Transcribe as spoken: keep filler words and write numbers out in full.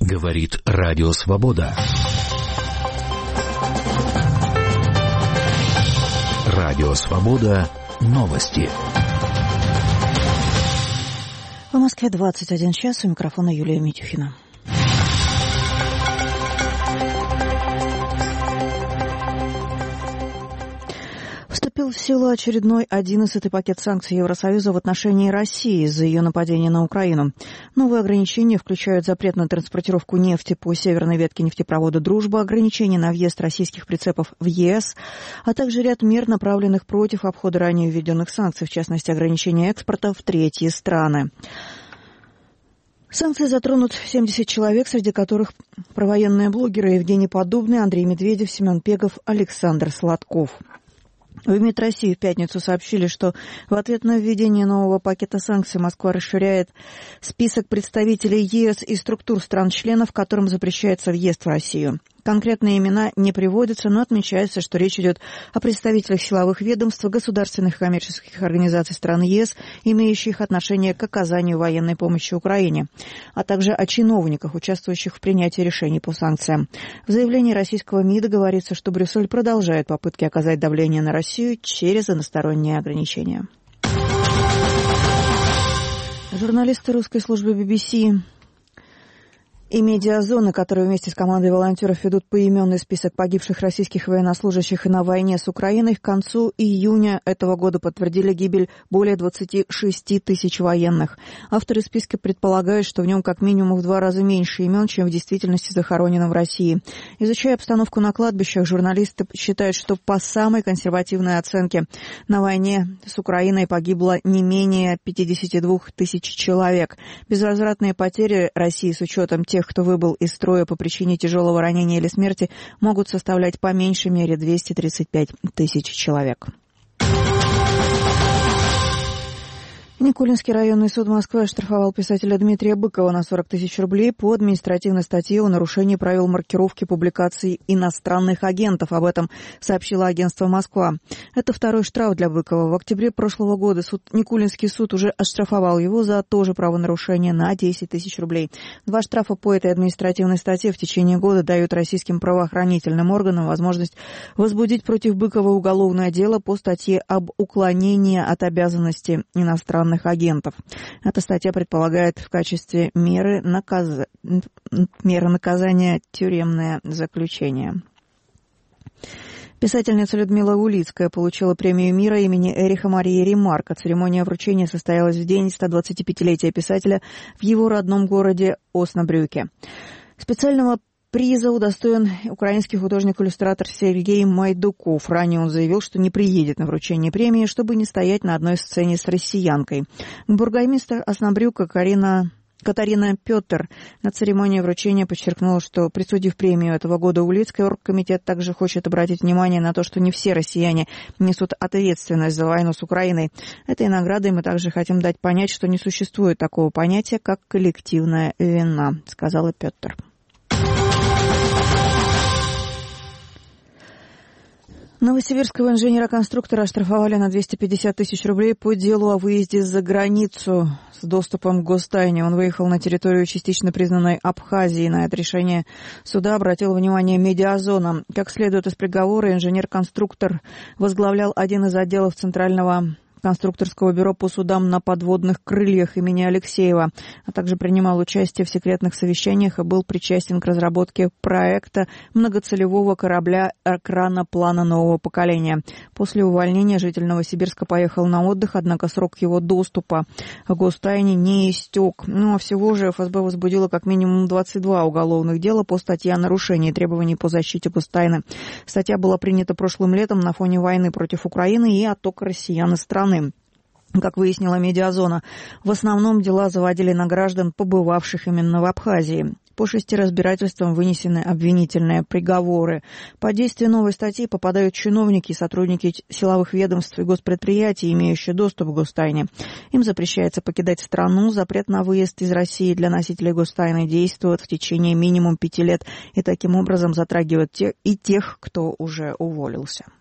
Говорит Радио Свобода. Радио Свобода. Новости. В Москве двадцать один час. У микрофона Юлия Митюхина. Вступил в силу очередной одиннадцатый пакет санкций Евросоюза в отношении России из-за ее нападения на Украину. Новые ограничения включают запрет на транспортировку нефти по северной ветке нефтепровода «Дружба», ограничения на въезд российских прицепов в ЕС, а также ряд мер, направленных против обхода ранее введенных санкций, в частности, ограничения экспорта в третьи страны. Санкции затронут семьдесят человек, среди которых провоенные блогеры Евгений Поддубный, Андрей Медведев, Семен Пегов, Александр Сладков. В МИД России в пятницу сообщили, что в ответ на введение нового пакета санкций Москва расширяет список представителей ЕС и структур стран-членов, которым запрещается въезд в Россию. Конкретные имена не приводятся, но отмечается, что речь идет о представителях силовых ведомств, государственных и коммерческих организаций стран ЕС, имеющих отношение к оказанию военной помощи Украине, а также о чиновниках, участвующих в принятии решений по санкциям. В заявлении российского МИДа говорится, что Брюссель продолжает попытки оказать давление на Россию через иностранные ограничения. Журналисты русской службы би би си и «Медиазоны», которые вместе с командой волонтеров ведут поименный список погибших российских военнослужащих на войне с Украиной, к концу июня этого года подтвердили гибель более двадцати шести тысяч военных. Авторы списка предполагают, что в нем как минимум в два раза меньше имен, чем в действительности захоронено в России. Изучая обстановку на кладбищах, журналисты считают, что по самой консервативной оценке на войне с Украиной погибло не менее пятидесяти двух тысяч человек. Безвозвратные потери России с учетом тех, Тех, кто выбыл из строя по причине тяжелого ранения или смерти, могут составлять по меньшей мере двести тридцать пять тысяч человек. Никулинский районный суд Москвы оштрафовал писателя Дмитрия Быкова на сорок тысяч рублей по административной статье о нарушении правил маркировки публикаций иностранных агентов. Об этом сообщило агентство «Москва». Это второй штраф для Быкова. В октябре прошлого года суд, Никулинский суд уже оштрафовал его за то же правонарушение на десять тысяч рублей. Два штрафа по этой административной статье в течение года дают российским правоохранительным органам возможность возбудить против Быкова уголовное дело по статье об уклонении от обязанности иностранных агентов. Эта статья предполагает в качестве меры, наказ... меры наказания тюремное заключение. Писательница Людмила Улицкая получила премию мира имени Эриха Марии Ремарка. Церемония вручения состоялась в день сто двадцатипятилетия писателя в его родном городе Оснабрюке. Специального приза удостоен украинский художник-иллюстратор Сергей Майдуков. Ранее он заявил, что не приедет на вручение премии, чтобы не стоять на одной сцене с россиянкой. Бургомистр Оснабрюка Карина... Катарина Петр на церемонии вручения подчеркнула, что, присудив премию этого года Улицкой, оргкомитет также хочет обратить внимание на то, что не все россияне несут ответственность за войну с Украиной. Этой наградой мы также хотим дать понять, что не существует такого понятия, как коллективная вина, сказала Петр. Новосибирского инженера-конструктора оштрафовали на двести пятьдесят тысяч рублей по делу о выезде за границу с доступом к гостайне. Он выехал на территорию частично признанной Абхазии. На это решение суда обратил внимание «Медиазона». Как следует из приговора, инженер-конструктор возглавлял один из отделов Центрального конструкторского бюро по судам на подводных крыльях имени Алексеева, а также принимал участие в секретных совещаниях и был причастен к разработке проекта многоцелевого корабля краноплана нового поколения. После увольнения житель Новосибирска поехал на отдых, однако срок его доступа к гостайне не истек. Ну а всего же эф эс бэ возбудило как минимум двадцать два уголовных дела по статье о нарушении требований по защите гостайны. Статья была принята прошлым летом на фоне войны против Украины и оттока россиян из страны. Как выяснила «Медиазона», в основном дела заводили на граждан, побывавших именно в Абхазии. По шести разбирательствам вынесены обвинительные приговоры. По действию новой статьи попадают чиновники и сотрудники силовых ведомств и госпредприятий, имеющие доступ к гостайне. Им запрещается покидать страну. Запрет на выезд из России для носителей гостайны действует в течение минимум пяти лет и таким образом затрагивает те, и тех, кто уже уволился.